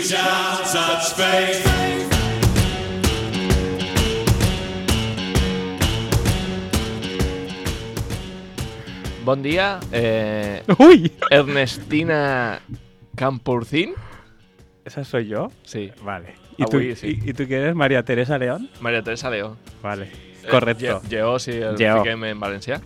reach out, touch space. Bon dia, ¡Uy! Ernestina Campurcín. ¿Esa soy yo? Sí, Vale. Avui sí. ¿Y tú quién eres? ¿María Teresa León? Maria Teresa Leó. Vale. Correcto. Lleó, sí, el Lleó. fiquem en valencià.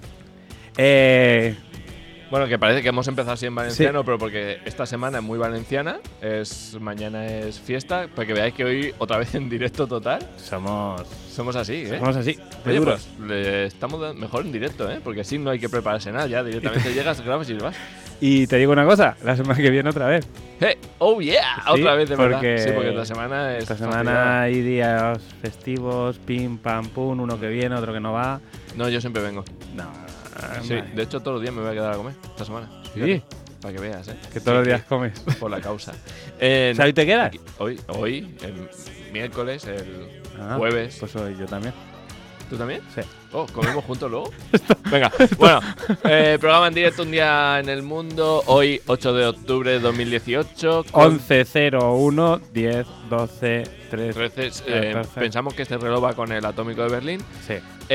Eh, Bueno, que parece que hemos empezado así en valenciano, pero porque esta semana es muy valenciana, mañana es fiesta, para que veáis que hoy otra vez en directo total. somos así, ¿eh? somos así, de Oye, duros. pues le estamos dando mejor en directo, ¿eh? Porque así no hay que prepararse nada, ya directamente llegas, grabas y vas. Y te digo una cosa, la semana que viene otra vez. ¡Hey! ¡Oh, yeah! Sí, Otra vez, de verdad. porque Sí, porque esta semana es Esta semana hay días festivos, pim, pam, pum, uno que viene, otro que no va. No, yo siempre vengo. No, Sí, hombre. de hecho todos los días me voy a quedar a comer esta semana. Sí. Fíjate, para que veas, ¿eh? Que todos los días comes. Por la causa. O sea, ¿hoy te quedas? Hoy, el miércoles, el Ah, jueves. Pues hoy yo también. ¿Tú también? Sí. Oh, ¿comemos juntos luego? Venga, bueno, programa en directo, un día en el mundo. Hoy, 8 de octubre de 2018. 11:01 10 12 3. 13, pensamos que este reloj va con el atómico de Berlín. Sí.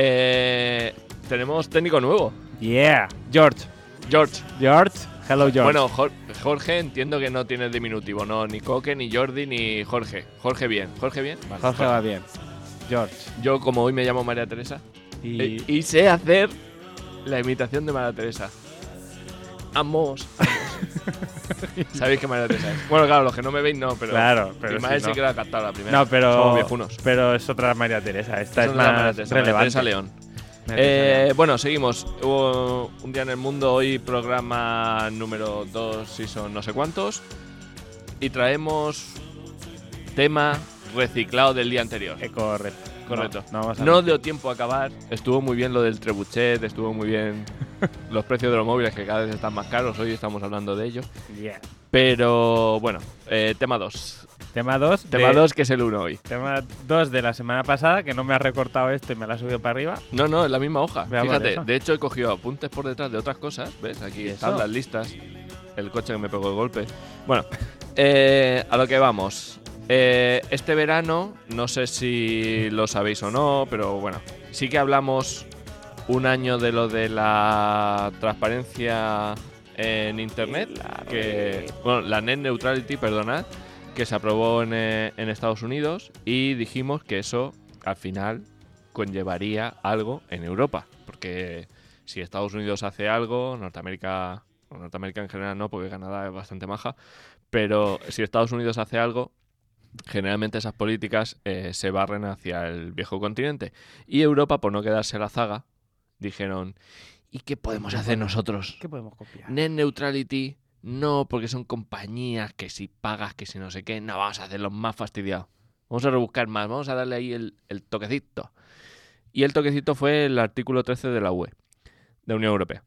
Tenemos técnico nuevo, Yeah. George. George. Hello, George. Bueno, Jorge entiendo que no tiene diminutivo, no, ni Coque, ni Jordi, ni Jorge. Jorge bien. Vale, Jorge va bien. George. Yo, como hoy me llamo María Teresa, Y y sé hacer la imitación de María Teresa. Amos. Sabéis que María Teresa es. Bueno, claro, los que no me veis no, pero claro, pero Ismael si sí no. que lo ha captado la primera. No, pero Somos viejunos. pero es otra María Teresa. Esta es Esa no la María más Teresa, María relevante. Teresa León. María Teresa León. Bueno, seguimos. Hubo un día en el mundo, hoy programa número 2, season no sé cuántos. Y traemos tema reciclado del día anterior. Correcto. Correcto. No, vamos a No mentir. dio tiempo a acabar. Estuvo muy bien lo del trebuchet, estuvo muy bien los precios de los móviles que cada vez están más caros. Hoy estamos hablando de ello. Yeah. Pero bueno, tema 2. Tema 2. Tema 2 que es el 1 hoy. Tema 2 de la semana pasada, que no me ha recortado esto y me la ha subido para arriba. No, es la misma hoja. Veamos Fíjate, eso. de hecho he cogido apuntes por detrás de otras cosas. ¿Ves? Aquí ¿Y están eso? las listas. El coche que me pegó el golpe. Bueno, a lo que vamos. Este verano, no sé si lo sabéis o no, pero bueno, sí que hablamos un año de lo de la transparencia en Internet, la Net Neutrality, perdonad, que se aprobó en Estados Unidos, y dijimos que eso al final conllevaría algo en Europa, porque si Estados Unidos hace algo, Norteamérica en general no, porque Canadá es bastante maja, pero si Estados Unidos hace algo, generalmente esas políticas se barren hacia el viejo continente. Y Europa, por no quedarse a la zaga, dijeron, ¿y qué podemos hacer nosotros? ¿Qué podemos copiar? Net Neutrality, no, porque son compañías que si pagas, que si no sé qué, no, vamos a hacerlos más fastidiados. Vamos a rebuscar más, vamos a darle ahí el toquecito. Y el toquecito fue el artículo 13 de la UE, de la Unión Europea.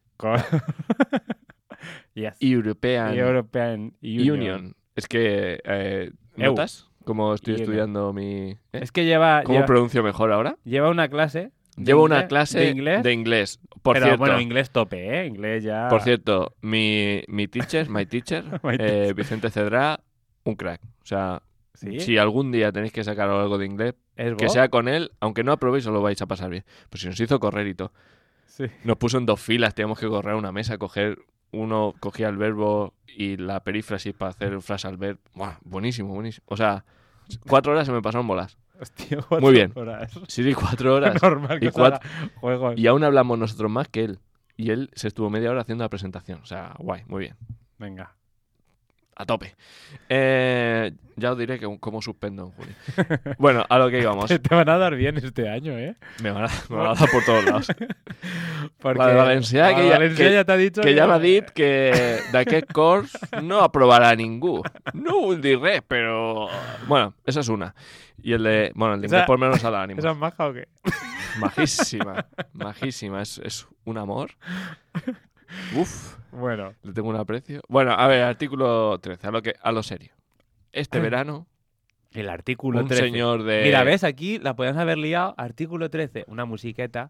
Yes. European Union. Es que, ¿notas cómo estoy Union. estudiando mi...? Es que lleva ¿Cómo pronuncio mejor ahora? una clase. de Llevo una inglés- clase de inglés. Por Pero cierto, bueno, inglés tope, ¿eh? Inglés ya. por cierto, my teacher, My Vicente Cedrá, un crack. O sea, ¿Sí? si algún día tenéis que sacar algo de inglés, ¿Es que vos? sea con él, aunque no aprobéis, os lo vais a pasar bien. Pues si nos hizo correr y todo. Sí. Nos puso en 2 filas, teníamos que correr a una mesa, uno cogía el verbo y la perífrasis para hacer frase al verbo. Buah, buenísimo. O sea, 4 horas se me pasaron bolas. Hostia, Muy bien. 4 horas. Sí, 4 horas. Normal que Y se haga juegos. Y aún hablamos nosotros más que él. Y él se estuvo media hora haciendo la presentación. O sea, guay, muy bien. Venga. A tope. Ya os diré cómo suspendo en junio. Bueno, a lo que íbamos. Te van a dar bien este año, ¿eh? Me van a dar por todos lados. Porque La de Valencia, la que de ya- Valencia que- ya te ha dicho Que ya me ha dit que d'aquest curs no aprobará ningú. No ho diré, pero... Bueno, esa es una. Y el de inglés Esa- por menos al ánimo. ¿Esa es maja o qué? Majísima. Es un amor. Uf, Bueno. le tengo un aprecio. Bueno, a ver, artículo 13, a lo serio. Este verano, El artículo un 13. señor de... Mira, ¿ves? Aquí la podíamos haber liado. Artículo 13. Una musiqueta.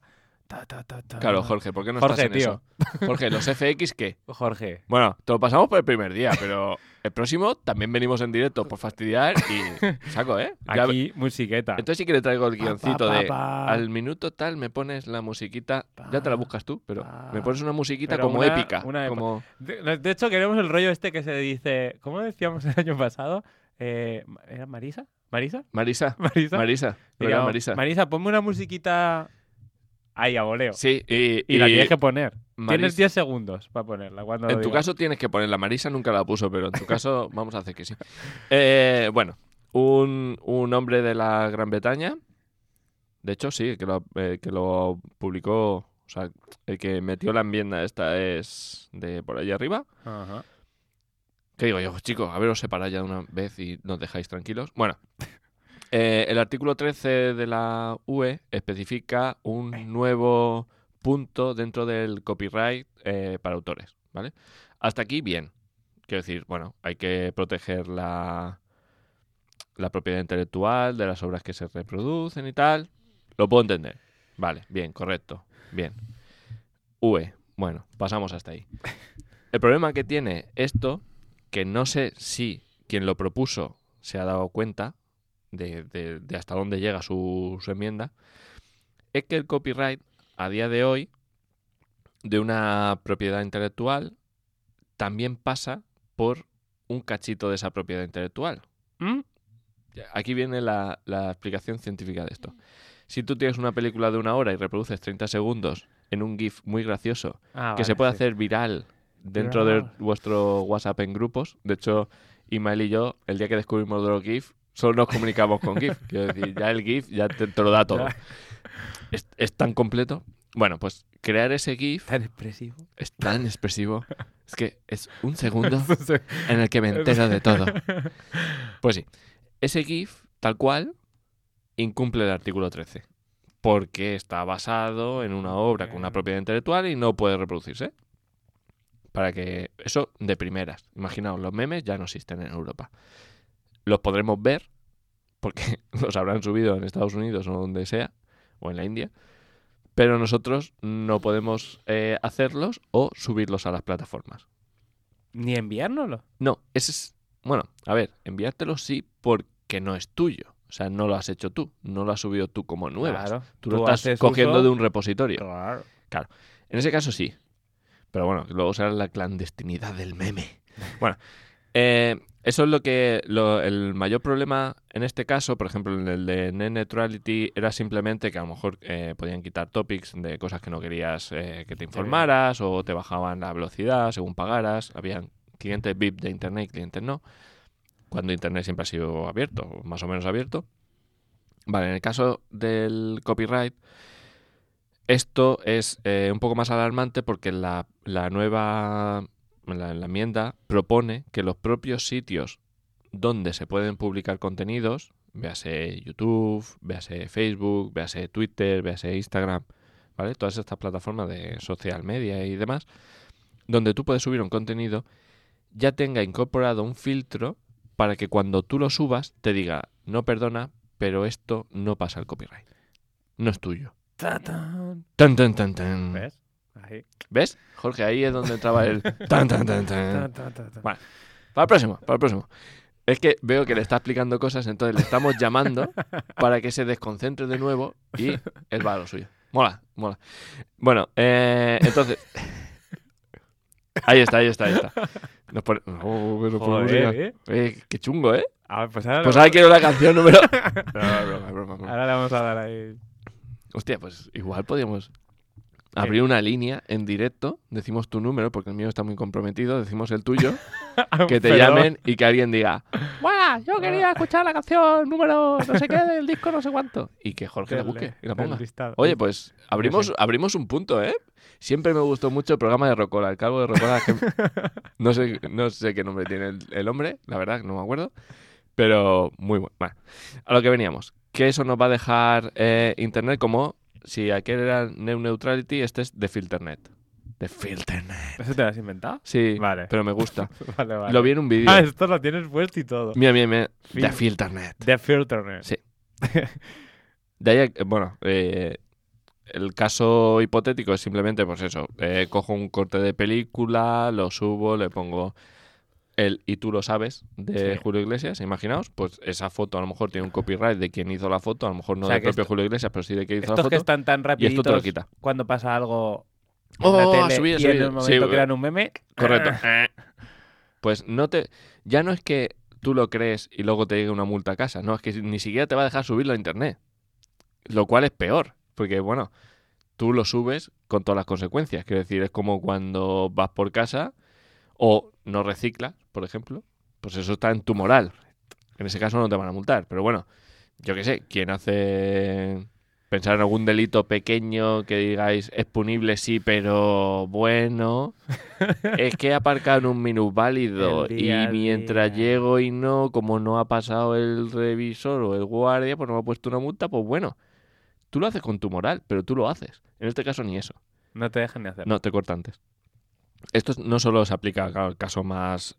Claro, Jorge, ¿por qué no Jorge, estás en tío. eso? Jorge, ¿los FX qué? Jorge. Bueno, te lo pasamos por el primer día, pero el próximo también venimos en directo por fastidiar y saco, ¿eh? Ya- Aquí, musiqueta. Entonces sí que le traigo el guioncito de pa. al minuto tal me pones la musiquita, ya te la buscas tú, pero me pones una musiquita Pero como una- épica, una como De hecho, queremos el rollo este que se dice... ¿Cómo decíamos el año pasado? ¿Era Marisa? ¿Marisa? Marisa, ¿Marisa? Marisa, ¿verdad, Digamos, Marisa? Marisa, ponme una musiquita ahí a voleo. Sí, Y la tienes que poner. Tienes Maris- 10 segundos para ponerla. Cuando En lo tu diga. caso tienes que ponerla. Marisa nunca la puso, pero en tu caso vamos a hacer que sí. Bueno, un hombre de la Gran Bretaña, de hecho sí, que lo publicó, o sea, el que metió la enmienda esta es de por allí arriba. Ajá. ¿Qué digo yo? Pues, chicos, a ver, os separáis ya de una vez y nos dejáis tranquilos. Bueno, el artículo 13 de la UE especifica un nuevo punto dentro del copyright para autores, ¿vale? Hasta aquí, bien. Quiero decir, bueno, hay que proteger la propiedad intelectual de las obras que se reproducen y tal. Lo puedo entender. Vale, bien, correcto. Bien. UE. Bueno, pasamos hasta ahí. El problema que tiene esto, que no sé si quien lo propuso se ha dado cuenta de hasta dónde llega su enmienda, es que el copyright a día de hoy de una propiedad intelectual también pasa por un cachito de esa propiedad intelectual. ¿Mm? Aquí viene la explicación científica de esto. Si tú tienes una película de 1 hora y reproduces 30 segundos en un GIF muy gracioso que se puede hacer viral dentro de vuestro WhatsApp en grupos, de hecho, Ismael y yo, el día que descubrimos de los GIF, solo nos comunicamos con GIF. Quiero decir, ya el GIF ya te lo da todo. Es tan completo. Bueno, pues crear ese GIF Tan expresivo. es tan expresivo. Es que es un segundo en el que me entero de todo. Pues sí, ese GIF, tal cual, incumple el artículo 13. Porque está basado en una obra con una propiedad intelectual y no puede reproducirse. Para que eso de primeras. Imaginaos, los memes ya no existen en Europa. Los podremos ver, porque los habrán subido en Estados Unidos o donde sea, o en la India, pero nosotros no podemos hacerlos o subirlos a las plataformas. Ni enviárnoslo. No, ese es... Bueno, a ver, enviártelo sí porque no es tuyo. O sea, no lo has hecho tú, no lo has subido tú como nuevas. Claro. Tú lo estás haces cogiendo uso- de un repositorio. Claro. En ese caso sí. Pero bueno, luego será la clandestinidad del meme. Bueno, eso es lo que... el mayor problema en este caso, por ejemplo, en el de Net Neutrality, era simplemente que a lo mejor podían quitar topics de cosas que no querías que te informaras o te bajaban la velocidad según pagaras. Habían clientes VIP de Internet y clientes no. Cuando Internet siempre ha sido abierto, o más o menos abierto. Vale, en el caso del copyright... Esto es un poco más alarmante porque la nueva la enmienda propone que los propios sitios donde se pueden publicar contenidos, véase YouTube, véase Facebook, véase Twitter, véase Instagram, ¿vale? Todas estas plataformas de social media y demás, donde tú puedes subir un contenido, ya tenga incorporado un filtro para que cuando tú lo subas te diga, no, perdona, pero esto no pasa al copyright. No es tuyo. Ta-tan. Tan, tan, tan, tan. ¿Ves? Ahí. ¿Ves? Jorge, ahí es donde entraba el tan, tan, tan, tan. Ta-ta-ta-ta. Vale. Para el próximo. Es que veo que le está explicando cosas, entonces le estamos llamando para que se desconcentre de nuevo y él va a lo suyo. Mola. Bueno, entonces... Ahí está. Nos pone... pero por Joder, música. Qué chungo, ¿eh? A ver, pues ahora, Pues ahora quiero la canción número... No, broma. ahora le vamos a dar ahí. Hostia, pues igual podríamos abrir una línea en directo, decimos tu número, porque el mío está muy comprometido, decimos el tuyo, que te Pero- llamen y que alguien diga, ¡buah! Yo quería escuchar la canción número no sé qué del disco no sé cuánto. Y que Jorge la busque y la ponga. del listado. Oye, pues sé. abrimos un punto, ¿eh? Siempre me gustó mucho el programa de Rocola, el calvo de Rocola, que no sé qué nombre tiene el hombre, la verdad, no me acuerdo, pero muy bueno. Bueno, a lo que veníamos, que eso nos va a dejar Internet como si aquel era Net Neutrality, este es The Filternet. The Filternet. ¿Eso te lo has inventado? Sí, Vale. pero me gusta. Vale. Lo vi en un vídeo. Ah, esto lo tienes puesto y todo. Mira. The Fil- Filternet. The Filternet. Sí. De ahí, bueno, el caso hipotético es simplemente, pues eso, cojo un corte de película, lo subo, le pongo el "y tú lo sabes" de Sí. Julio Iglesias, imaginaos, pues esa foto a lo mejor tiene un copyright de quien hizo la foto, a lo mejor no O sea, del que propio Julio Iglesias, pero sí de quien hizo la Estos que foto, están tan y esto te lo rapiditos quita. cuando pasa algo en Oh, la a tele subir, a y en subir. el momento Sí, crean un meme. Correcto. Pues ya no es que tú lo crees y luego te llegue una multa a casa, no, es que ni siquiera te va a dejar subirlo a internet. Lo cual es peor, porque bueno, tú lo subes con todas las consecuencias. Quiero decir, es como cuando vas por casa o no reciclas, por ejemplo, pues eso está en tu moral. En ese caso no te van a multar, pero bueno, yo qué sé, quien hace pensar en algún delito pequeño que digáis es punible, sí, pero bueno, es que he aparcado en un minusválido El y día a mientras día. llego y no, como no ha pasado el revisor o el guardia, pues no me ha puesto una multa, pues bueno, tú lo haces con tu moral, pero tú lo haces. En este caso ni eso. No te dejan ni hacer. No, te corta antes. Esto no solo se aplica, claro, el caso más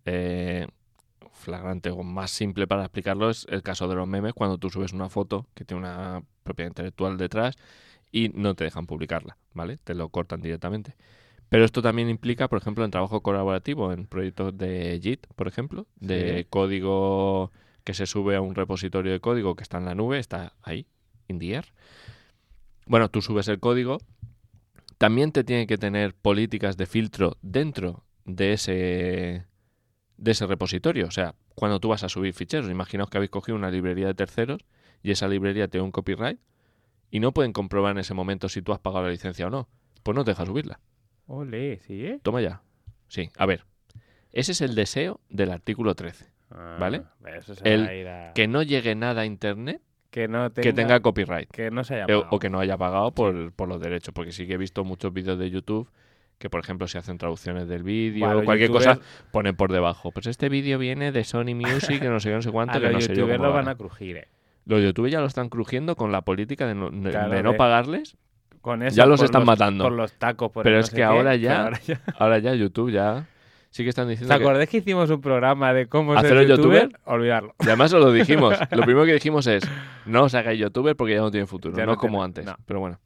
flagrante o más simple para explicarlo es el caso de los memes, cuando tú subes una foto que tiene una propiedad intelectual detrás y no te dejan publicarla, ¿vale? Te lo cortan directamente. Pero esto también implica, por ejemplo, en trabajo colaborativo, en proyectos de JIT, por ejemplo, de Sí. código que se sube a un repositorio de código que está en la nube, está ahí, in the air. Bueno, tú subes el código. También te tiene que tener políticas de filtro dentro de ese repositorio. O sea, cuando tú vas a subir ficheros, imaginaos que habéis cogido una librería de terceros y esa librería tiene un copyright y no pueden comprobar en ese momento si tú has pagado la licencia o no. Pues no te deja subirla. Ole, ¿sí? Toma ya. Sí, a ver. Ese es el deseo del artículo 13. ¿Vale? Eso se El va a ir a... Que no llegue nada a internet que no que tenga copyright. que no se haya O pagado. que no haya pagado por los derechos. Porque sí que he visto muchos vídeos de YouTube que, por ejemplo, si hacen traducciones del vídeo Bueno, o cualquier youtubers- cosa, ponen por debajo. Pues este vídeo viene de Sony Music, que no sé qué, no sé cuánto, A que los no sé yo youtubers cómo lo lo van a harán. crujir, Los youtubers ya lo están crujiendo con la política de no, Claro, de no de- pagarles. Con eso, Ya los por están matando. Por los tacos, por Pero el es no sé que qué, ahora ya- pero ahora ya... Ahora ya YouTube ya sí que están ¿Te diciendo que... acordás que hicimos un programa de cómo ser ¿Haceros youtuber? youtuber? Olvidarlo. Y además os lo dijimos. Lo primero que dijimos es, no os hagáis youtuber porque ya no tiene futuro. Ya No no como tiene- antes. no. Pero bueno.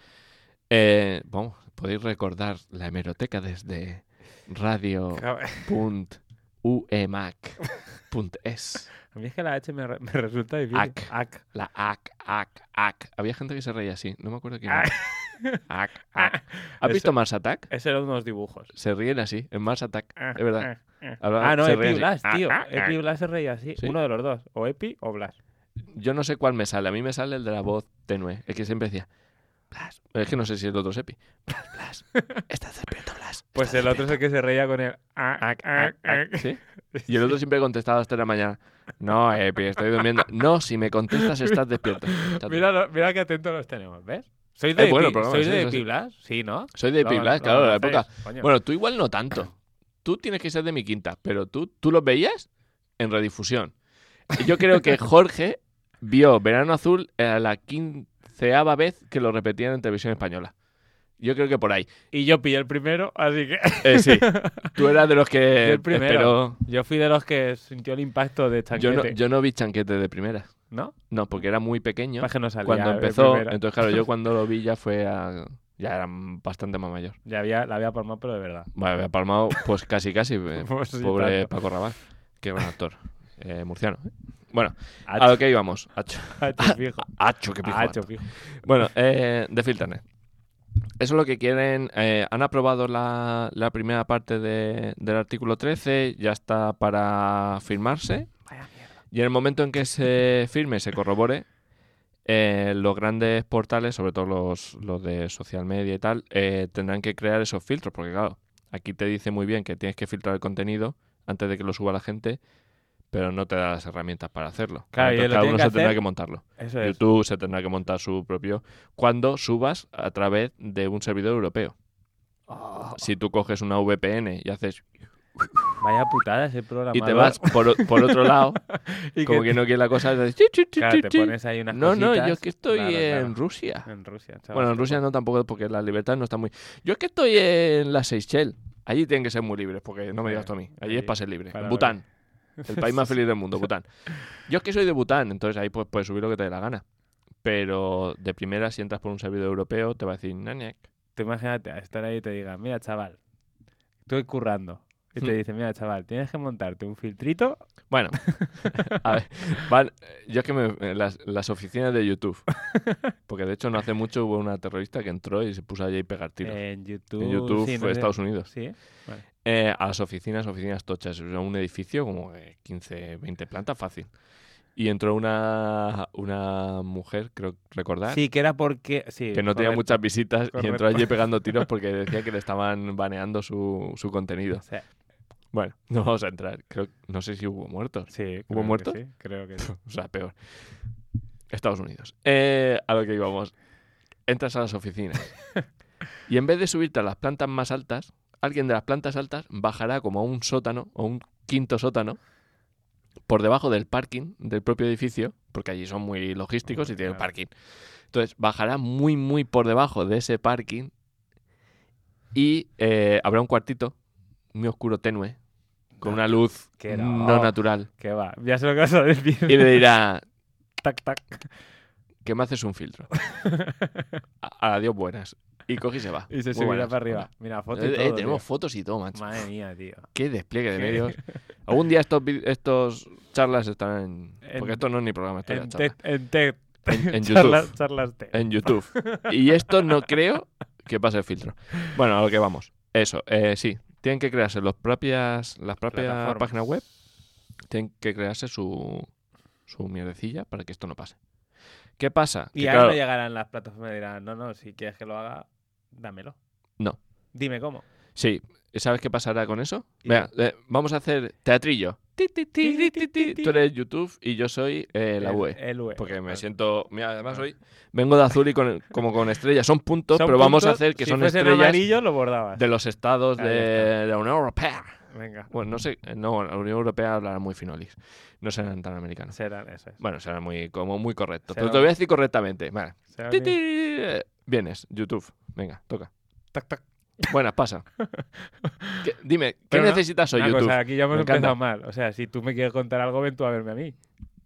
Vamos, podéis recordar la hemeroteca desde radio.uemac.es. A mí es que la H me resulta difícil. Ac. La ac. Había gente que se reía así. No me acuerdo quién era. Ac. ¿Has Eso- visto Mars Attack? Ese eran unos dibujos. Se ríen así, en Mars Attack. Es verdad. Ah, no, se Epi ríen Blas, así. tío. Epi Blas se reía así. ¿Sí? Uno de los dos. O Epi o Blas. Yo no sé cuál me sale. A mí me sale el de la voz tenue. El que siempre decía, Blas. Es que no sé si el otro es Epi. Blas. ¿Estás despierto, Blas? Pues ¿Estás el otro es el despierto? que se reía con el... ¿Sí? Y el otro siempre contestaba hasta la mañana. No, Epi, estoy durmiendo. No, si me contestas estás despierto. Mira qué atentos los tenemos, ¿ves? ¿Sois de bueno el Epi, programa, ¿sois sí, de eso Epi sí. Blas? Sí, ¿no? Soy de Epi Lo- Blas, lo claro, de la conocéis, época. coño. Bueno, tú igual no tanto. Tú tienes que ser de mi quinta, pero tú los veías en redifusión. Y yo creo que Jorge vio Verano Azul a la 15ª vez que lo repetían en televisión española. Yo creo que por ahí. Y yo pillé el primero, así que... Sí, tú eras de los Yo que el primero. esperó. Yo fui de los que sintió el impacto de Chanquete. Yo no vi Chanquete de primera. ¿No? No, porque era muy pequeño Para que no salía cuando de empezó. primera. Entonces, claro, yo cuando lo vi ya fue ya era bastante más mayor. La había palmado, pero de verdad. Bueno, había palmado, pues casi. Pues sí, Pobre tanto. Paco Rabanne. Qué buen actor. Murciano. Bueno, a Hacho, lo que íbamos. Hacho. hacho fijo. Hacho, qué pijo. Hacho fijo. Bueno, de Filternet. Eso es lo que quieren. Han aprobado la primera parte del artículo 13. Ya está para firmarse. Vaya mierda. Y en el momento en que se firme, se corrobore, los grandes portales, sobre todo los de social media y tal, tendrán que crear esos filtros. Porque claro, aquí te dice muy bien que tienes que filtrar el contenido antes de que lo suba la gente, pero no te da las herramientas para hacerlo. Claro, y Entonces, él lo cada tiene uno que se tendrá hacer- que montarlo. Eso es. YouTube se tendrá que montar su propio cuando subas a través de un servidor europeo. Oh, Si tú coges una VPN y haces vaya putada ese programa. y te vas por otro lado, y como que no quiere la cosa, y dices, Claro, te pones ahí unas no, cositas. yo es que estoy Claro, en claro. Rusia. En Rusia, chaval. Bueno, en Rusia no tampoco, porque la libertad no está muy... Yo es que estoy en las Seychelles. Allí tienen que ser muy libres, porque no me digas tú a mí. Allí Allí, es para ser libre. para En Bután. El país más feliz del mundo, Bután. Yo es que soy de Bután, entonces ahí pues puedes subir lo que te dé la gana. pero de primera, si entras por un servidor europeo, te va a decir Naniak. Tú imagínate a estar ahí y te digan, mira, chaval, estoy currando. Y te dicen, mira, chaval, tienes que montarte un filtrito. Bueno, a ver, yo es que las oficinas de YouTube, porque de hecho no hace mucho hubo una terrorista que entró y se puso allí a pegar tiros. En YouTube. En YouTube sí, fue Estados Unidos. Sí, vale. A las oficinas tochas, o sea, un edificio como de 15, 20 plantas, fácil. Y entró una mujer, creo recordar, Sí, que era porque... Sí, que no tenía correcto. muchas visitas y Correcto. entró allí pegando tiros porque decía que le estaban baneando su contenido. Sí, Bueno, no vamos a entrar. No sé si hubo muertos. sí, creo ¿Hubo que muertos? sí, creo que sí. O sea, peor. Estados Unidos. A lo que íbamos. Entras a las oficinas. Y en vez de subirte a las plantas más altas, alguien de las plantas altas bajará como a un sótano o un quinto sótano por debajo del parking del propio edificio, porque allí son muy logísticos y tienen Claro. parking. Entonces, bajará muy, muy por debajo de ese parking y habrá un cuartito muy oscuro, tenue, con una luz Que no natural. Que va, ya sé lo que vas a decir. Y le dirá Tac, tac. que me haces un filtro. A Dios buenas. Y coge y se va. Y se Muy subirá buenas. para arriba. Mira, foto y todo, Tenemos tío. fotos y todo, macho. Madre mía, tío. Qué despliegue de Qué- medios. Algún día estos charlas estarán En- porque esto no es ni programa, esto es En charla. TED. En YouTube. Charlas TED. En YouTube. Y esto no creo que pase el filtro. Bueno, a lo que vamos. Eso, sí. Tienen que crearse las propias Plataformas. páginas web. Tienen que crearse su mierdecilla para que esto no pase. ¿Qué pasa? Y Que, ahora claro, no llegarán las plataformas y dirán, no, si quieres que lo haga, dámelo. No. Dime cómo. sí. ¿Sabes qué pasará con eso? Y- Vea, vamos a hacer teatrillo. Ti, ti, ti, ti, ti, ti. Tú eres YouTube y yo soy la UE. El UE. Porque me Vale. siento... Mira, además hoy vengo de azul y como con estrellas. Son puntos, Son pero vamos a puntos, hacer que si son fuesen estrellas amarillo lo bordabas. de los estados Ahí de la Unión Europea. Venga. Bueno, no sé. No, la Unión Europea hablará muy finolis. No serán tan americanos. Serán, eso es. Bueno, será muy correcto. Será Pero te voy a decir correctamente. Vale. Serán Ti, ti. Vienes, YouTube. Venga, toca. tac, tac. Buenas, pasa. Dime, ¿qué Pero no, necesitas hoy, Una YouTube? cosa, aquí ya hemos Me encanta. empezado mal. O sea, si tú me quieres contar algo, ven tú a verme a mí.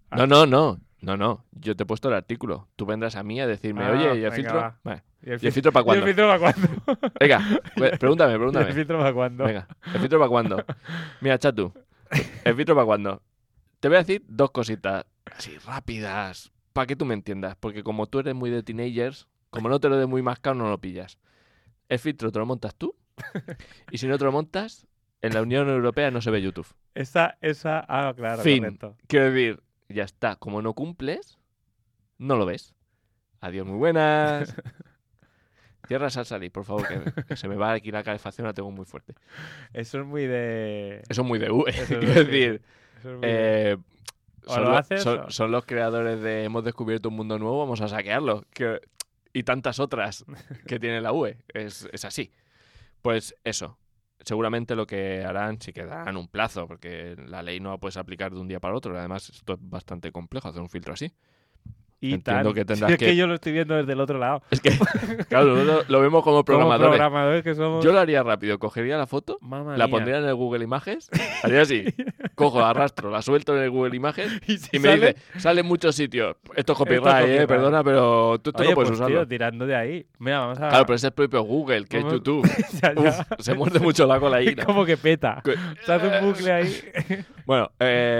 No. Yo te he puesto el artículo. Tú vendrás a mí a decirme, Ah, oye, ¿y el venga, filtro? va. Vale. ¿Y el ¿Y el filtro para ¿Y cuándo? el filtro para cuándo? Venga, pregúntame. ¿Y el filtro para cuándo? Venga, ¿el filtro para cuándo? Mira, Chatu, ¿el filtro para cuándo? Te voy a decir dos cositas así rápidas, para que tú me entiendas. Porque como tú eres muy de teenagers, como no te lo des muy mascado, no lo pillas. El filtro te lo montas tú. Y si no te lo montas, en la Unión Europea no se ve YouTube. Esa, claro, Fin. correcto. Quiero decir, ya está. Como no cumples, no lo ves. Adiós, muy buenas. Cierra Salsalí, por favor, que se me va aquí la calefacción, la tengo muy fuerte. Eso es muy de... Eso es muy de UE. Eso es Quiero de- decir, Eso es muy de... O son, lo lo- haces son- o- son los creadores de hemos descubierto un mundo nuevo, vamos a saquearlo. Y tantas otras que tiene la UE. Es así. Pues eso. Seguramente lo que harán, sí que darán un plazo, porque la ley no la puedes aplicar de un día para otro. Además, esto es bastante complejo hacer un filtro así. Y entiendo tan. que tendrás Si es que- que yo lo estoy viendo desde el otro lado. Es que, claro, lo vemos como Como programadores. programadores que somos... Yo lo haría rápido. Cogería la foto, Mamma la mía. pondría en el Google Images, haría así. Cojo, arrastro, la suelto en el Google Images si y me sale- dice, sale en muchos sitios. Esto es copyright, copyright. perdona, pero tú esto Oye, no puedes pues, usarlo. tío, tirando de ahí. Mira, vamos a... Claro, pero es el propio Google, que es Vamos- YouTube. Ya, ya. Uf, se muerde mucho la cola ahí. Es ¿no? como que peta. Que- Se hace un bucle ahí. Bueno,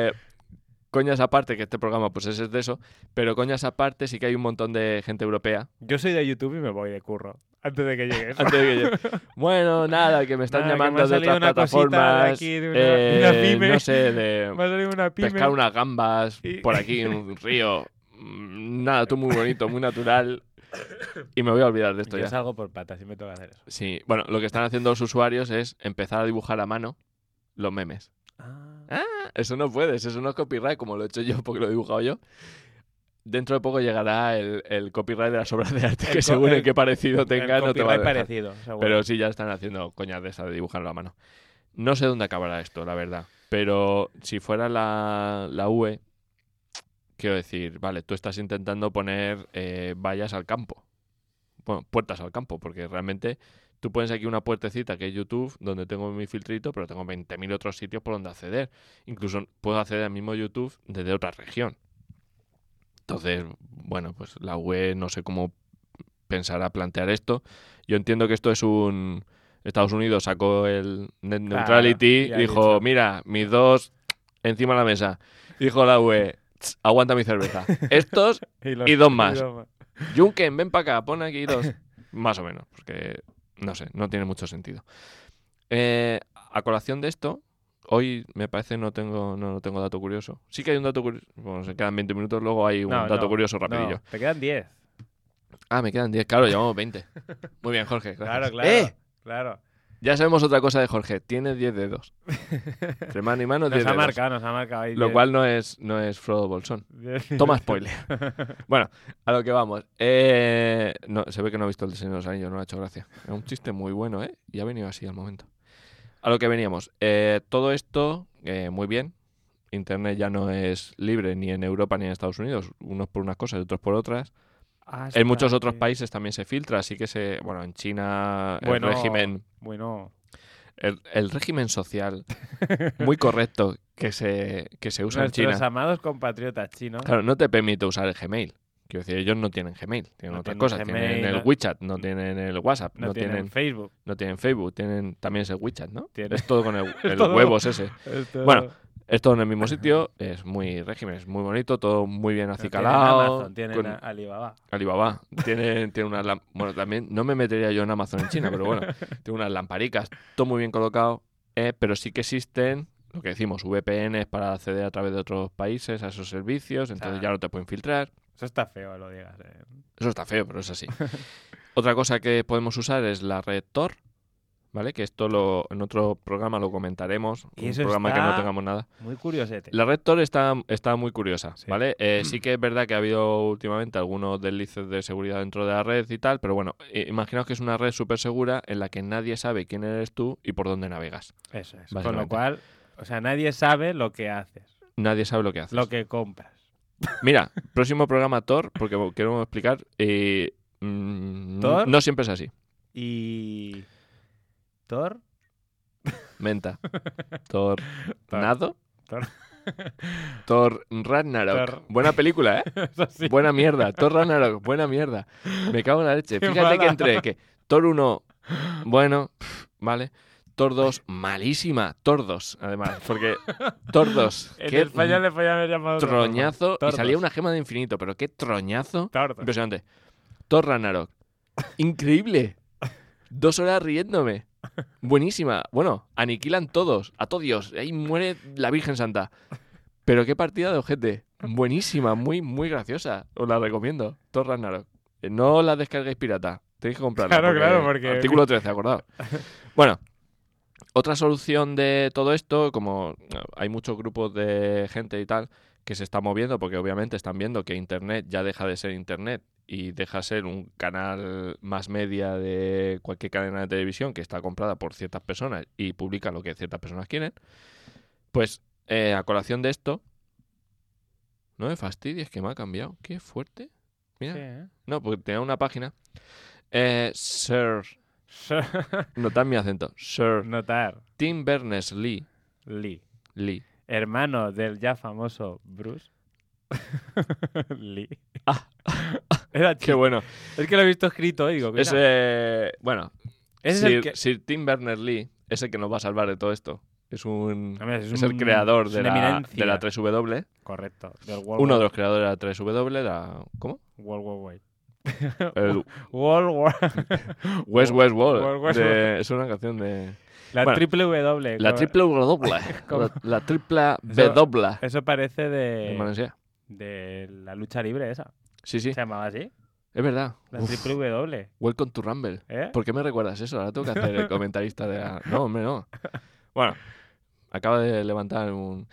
coñas aparte, que este programa pues es de eso, pero coñas aparte sí que hay un montón de gente europea. Yo soy de YouTube y me voy de curro. Antes de que llegues. Antes de que bueno, nada, que me están Nada, que me llamando ha de salido otras una cosita de plataformas. aquí, de una pyme. No sé, de Me ha salido una pyme. pescar unas gambas Y- por aquí en un río. Nada, tú muy bonito, muy natural. Y me voy a olvidar de esto Yo ya. salgo por patas y me toca hacer eso. Sí, bueno, lo que están haciendo los usuarios es empezar a dibujar a mano los memes. Eso no puedes, eso no es copyright como lo he hecho yo porque lo he dibujado yo. Dentro de poco llegará el copyright de las obras de arte El que co- según el- en qué parecido tenga El no te va a copyright dejar. parecido, seguro. Pero sí, ya están haciendo coñas de esa de dibujarlo a mano. No sé dónde acabará esto, la verdad. Pero si fuera la UE, quiero decir, vale, tú estás intentando poner vallas al campo. Bueno, puertas al campo, porque realmente tú pones aquí una puertecita que es YouTube, donde tengo mi filtrito, pero tengo 20.000 otros sitios por donde acceder. Incluso puedo acceder al mismo YouTube desde otra región. Entonces, bueno, pues la UE no sé cómo pensará plantear esto. Yo entiendo que esto es un... Estados Unidos sacó el Net Neutrality y ha y dijo, dicho- mira, mis dos encima de la mesa. Dijo la UE, aguanta mi cerveza. Estos y dos más. Junken, ven para acá, pon aquí dos. Más o menos, porque no sé, no tiene mucho sentido. A colación de esto, hoy me parece no tengo dato curioso. Sí que hay un dato curioso. Bueno, se quedan 20 minutos, luego hay un dato curioso rapidillo. No, te quedan 10. Ah, me quedan 10, claro, llevamos 20. Muy bien, Jorge. Gracias. Claro. Claro. Ya sabemos otra cosa de Jorge. Tiene 10 dedos. Entre mano y mano, 10 Nos ha dedos. marcado ahí. Lo 10. cual no es Frodo Bolsón. Toma spoiler. Bueno, a lo que vamos. No, se ve que no ha visto el diseño de los anillos, no le ha hecho gracia. Era un chiste muy bueno, ¿eh? Y ha venido así al momento. A lo que veníamos. Todo esto, muy bien. Internet ya no es libre ni en Europa ni en Estados Unidos. Unos por unas cosas y otros por otras. En muchos otros países también se filtra, así que bueno, en China el régimen... Bueno. El régimen social muy correcto que se usa en China. Nuestros amados compatriotas chinos. Claro, no te permite usar el Gmail. Quiero decir, ellos no tienen Gmail, tienen No otras tienen cosas. Gmail, Tienen el no- WeChat, no tienen el WhatsApp, No tienen Facebook. no tienen Facebook, también es el WeChat, ¿no? Tienen- Es todo con el todo. huevos ese. Esto- Bueno, es todo en el mismo sitio, es muy régimen, es muy bonito, todo muy bien no tienen acicalado. Amazon, tienen con Alibaba. Alibaba. Tiene unas bueno, también no me metería yo en Amazon en China, pero bueno, tiene unas lamparicas, todo muy bien colocado, pero sí que existen, lo que decimos, VPNs para acceder a través de otros países a esos servicios, entonces ya no te pueden filtrar. Eso está feo, lo digas. Eso está feo, pero es así. Otra cosa que podemos usar es la red Tor, ¿vale? Que esto en otro programa lo comentaremos, Y un eso programa que no está tengamos nada. Muy curiosete. La red Tor está muy curiosa, Sí. ¿vale? Sí que es verdad que ha habido últimamente algunos deslices de seguridad dentro de la red y tal, pero bueno, imaginaos que es una red súper segura en la que nadie sabe quién eres tú y por dónde navegas. Eso es. Con Básicamente. lo cual, o sea, nadie sabe lo que haces, Nadie sabe lo que haces. lo que compras. Mira, próximo programa Tor, porque quiero explicar, ¿Tor? no siempre es así. Y... ¿Thor? Menta. Tor Nado. Thor. Thor Ragnarok. Thor. Buena película, ¿eh? Eso sí. Buena mierda. Thor Ragnarok, buena mierda. Me cago en la leche. Qué Fíjate que mala. entre que Thor 1, bueno, vale. Thor 2, malísima. Thor 2, además. Porque Thor 2, En qué español le podían haber llamado de otra forma. troñazo. Y Thor salía 2. una gema de infinito, pero qué troñazo. Thor 2. Impresionante. Thor Ragnarok. Increíble. 2 horas riéndome. Buenísima. Bueno, aniquilan todos. A todos Dios. Ahí muere la Virgen Santa. Pero qué partida de ojete. Buenísima. Muy, muy graciosa. Os la recomiendo. Thor Ragnarok. No la descarguéis pirata. Tenéis que comprarla. Claro, porque- Artículo 13, acordado. Bueno. Otra solución de todo esto, como hay muchos grupos de gente y tal que se está moviendo porque obviamente están viendo que Internet ya deja de ser Internet y deja de ser un canal más media de cualquier cadena de televisión que está comprada por ciertas personas y publica lo que ciertas personas quieren, pues a colación de esto, no me fastidies que me ha cambiado, qué fuerte. Mira, Sí, ¿eh? no, porque tenía una página. Sir, notad mi acento, Sir Notar. Tim Berners-Lee, Lee. Hermano del ya famoso Bruce. Lee. Era qué bueno. Es que lo he visto escrito y digo, mira, Bueno, ese es Sir, el que... Sir Tim Berners-Lee es el que nos va a salvar de todo esto. Es Hombre, es el creador es de una la eminencia. 3W. Correcto. Del World Uno de War, los creadores de la 3W, ¿cómo? World War Wide. El World War. West West Wall. World West Es una canción de... La Bueno, triple W. La triple W. ¿Cómo? La triple Eso- W. Eso parece En Valencia. de la lucha libre esa. Sí, sí. ¿Se llamaba así? Es verdad. La Uf, triple W. Welcome to Rumble. ¿Eh? ¿Por qué me recuerdas eso? Ahora tengo que hacer el comentarista de la... No, hombre, no. Bueno, acaba de levantar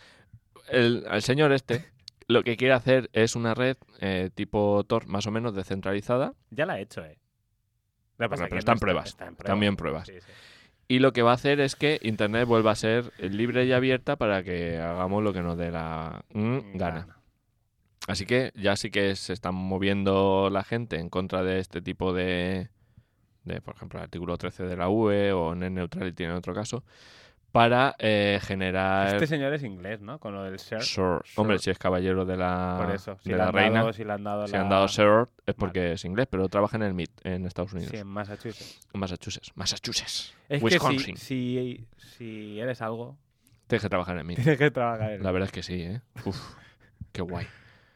el señor este lo que quiere hacer es una red tipo Tor, más o menos descentralizada. Ya la he hecho, ¿eh? Lo que pasa Bueno, es pero que está en no pruebas. está en También pruebas. Sí, sí. Y lo que va a hacer es que Internet vuelva a ser libre y abierta para que hagamos lo que nos dé la gana. Así que ya sí que se están moviendo la gente en contra de este tipo de por ejemplo, el artículo 13 de la UE o Net Neutrality en otro caso, para generar... Este señor es inglés, ¿no? Con lo del Sir. Sir. Hombre, si es caballero de la, Por eso. Si de le la han reina, dado, si le han dado si han dado Sir es porque es inglés, pero trabaja en el MIT, en Estados Unidos. Sí, en Massachusetts. Massachusetts. Es Wisconsin. que si eres algo, Tienes que trabajar en el MIT. tienes que trabajar en La verdad es que sí, ¿eh? Uf, qué guay.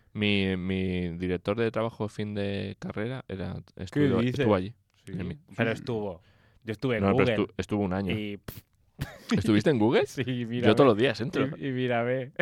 Mi director de trabajo de fin de carrera estuvo allí. Sí. En el MIT. Pero estuvo. Yo estuve en No, Google. pero estuvo un año. Y ¿Estuviste en Google? sí, mira. Yo todos los días entro. Y mírame.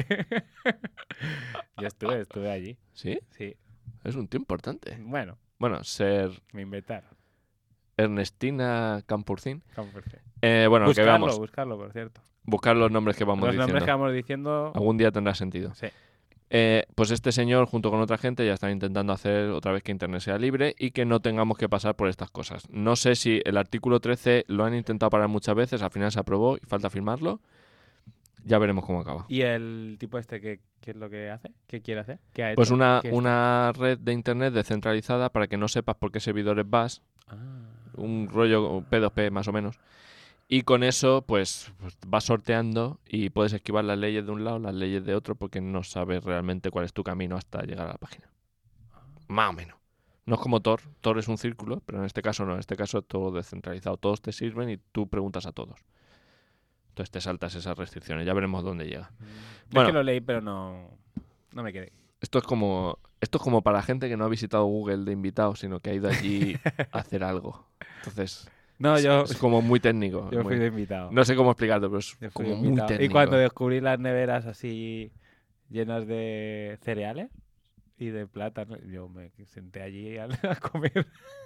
Yo estuve allí. ¿Sí? Sí. Es un tío importante. Bueno, Bueno, ser me inventaron. Ernestina Campurcín. 100%. Bueno, que veamos. Buscarlo, por cierto. Buscar los nombres que vamos Los diciendo. nombres que vamos diciendo. Algún día tendrá sentido. Sí. Pues este señor, junto con otra gente, ya están intentando hacer otra vez que Internet sea libre y que no tengamos que pasar por estas cosas. No sé si el artículo 13 lo han intentado parar muchas veces, al final se aprobó y falta firmarlo. Ya veremos cómo acaba. ¿Y el tipo este qué es lo que hace? ¿Qué quiere hacer? ¿Qué ha hecho? Pues ¿Qué una red de Internet descentralizada para que no sepas por qué servidores vas. Un rollo P2P más o menos. Y con eso, pues vas sorteando y puedes esquivar las leyes de un lado, las leyes de otro, porque no sabes realmente cuál es tu camino hasta llegar a la página. Más o menos. No es como Tor. Tor es un círculo, pero en este caso no. En este caso es todo descentralizado. Todos te sirven y tú preguntas a todos. Entonces te saltas esas restricciones. Ya veremos dónde llega. Es que lo leí, pero no me quedé. Esto es como para gente que no ha visitado Google de invitado, sino que ha ido allí a hacer algo. Entonces... No, es como muy técnico. Yo muy- fui de invitado. No sé cómo explicarlo, pero es Yo fui como de muy invitado. técnico. Y cuando descubrí las neveras así llenas de cereales y de plátano, yo me senté allí a comer.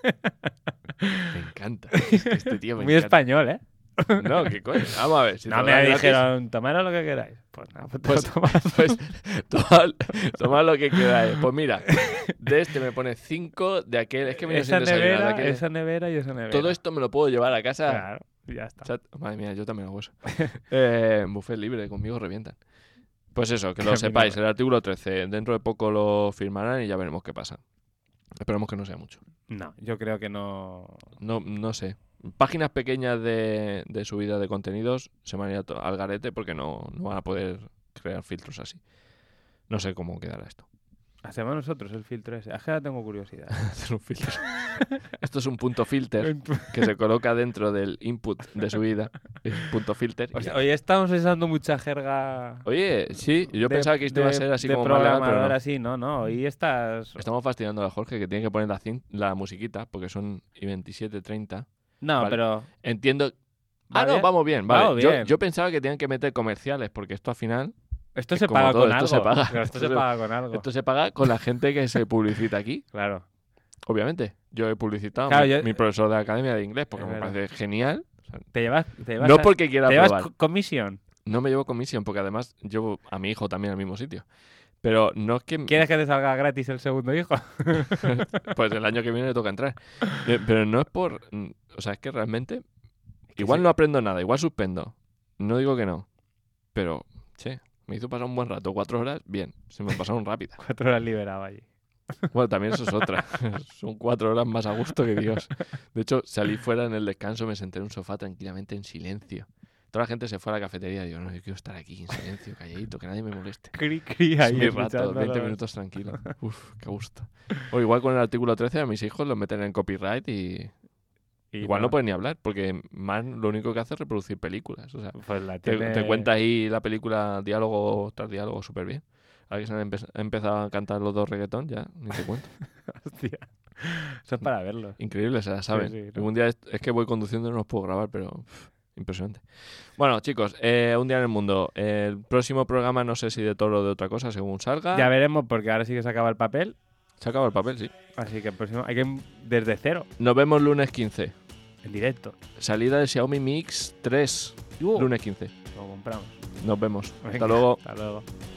Me encanta. Este tío me Muy encanta. español, ¿eh? No, ¿qué coño? Vamos a ver. Si No te lo me dan gratis, dijeron, tomaros lo que queráis. Pues nada, pues, te lo Pues- tomas. Pues toma lo que queráis. Pues mira, de este me pone 5, de aquel... Es que me esa sin desayunar, de nevera, aquel- esa nevera y esa nevera. Todo esto me lo puedo llevar a casa. Claro, y ya está. Madre mía, yo también hago eso. Buffet libre, conmigo revientan. Pues eso, que A lo mí sepáis. no. El artículo 13, dentro de poco lo firmarán y ya veremos qué pasa. Esperemos que no sea mucho. No, yo creo que no. No sé. Páginas pequeñas de subida de contenidos se van a ir al garete porque no van a poder crear filtros así. No sé cómo quedará esto. Hacemos nosotros el filtro ese. Es que ahora tengo curiosidad. Hacer un filtro. Esto es un punto filter que se coloca dentro del input de subida. Es punto filter. y O sea, ya. hoy estamos usando mucha jerga. Oye, sí, yo de- pensaba que esto iba a ser así de como más legal, pero programador no. así, no. Hoy estás. Estamos fastidiando a Jorge que tiene que poner la musiquita porque son y 27:30. No, Vale. pero. Entiendo. ¿Va No, bien? vamos bien, vale. Vamos bien. Yo pensaba que tenían que meter comerciales porque esto al final... Esto Es se como paga todo, con esto algo. se paga. Pero esto se Esto se- paga con algo. Esto se paga con la gente que se publicita aquí, Claro. obviamente. Yo he publicitado Claro, a yo- mi profesor de la academia de inglés porque Es me verdad. parece genial. Te llevas No porque quiera ¿te llevas probar. comisión? No me llevo comisión porque además llevo a mi hijo también al mismo sitio. Pero no es que... ¿Quieres que te salga gratis el segundo hijo? Pues el año que viene le toca entrar. Pero no es por... O sea, es que realmente... Igual sí. no aprendo nada, igual suspendo. No digo que no. Pero, che, me hizo pasar un buen rato. 4 horas, bien. Se me pasaron rápidas. 4 horas liberado allí. Bueno, también eso es otra. Son 4 horas más a gusto que Dios. De hecho, salí fuera en el descanso, me senté en un sofá tranquilamente en silencio. Toda la gente se fue a la cafetería y digo, no, yo quiero estar aquí en silencio, calladito, que nadie me moleste. Cri Es ahí. mi rato, escuchándolo. 20 minutos tranquilo. Uf, qué gusto. O igual con el artículo 13 a mis hijos los meten en copyright y Y igual no pueden ni hablar, porque Man lo único que hace es reproducir películas. O sea, Pues la te tiene... cuenta ahí la película diálogo tras diálogo súper bien. Ahora que se han empezado a cantar los dos reggaetón, ya ni te cuento. Hostia. Eso es para verlo. Increíble, se la saben. Sí, ¿no? Algún día es que voy conduciendo y no los puedo grabar, pero impresionante. Bueno, chicos, un día en el mundo. El próximo programa no sé si de Toro o de otra cosa, según salga. Ya veremos, porque ahora sí que se acaba el papel. Se acaba el papel, sí. Así que el próximo hay que desde cero, Nos vemos lunes 15. en directo. Salida del Xiaomi Mix 3, lunes 15. Lo compramos. Nos vemos. Venga, Hasta luego. Hasta luego.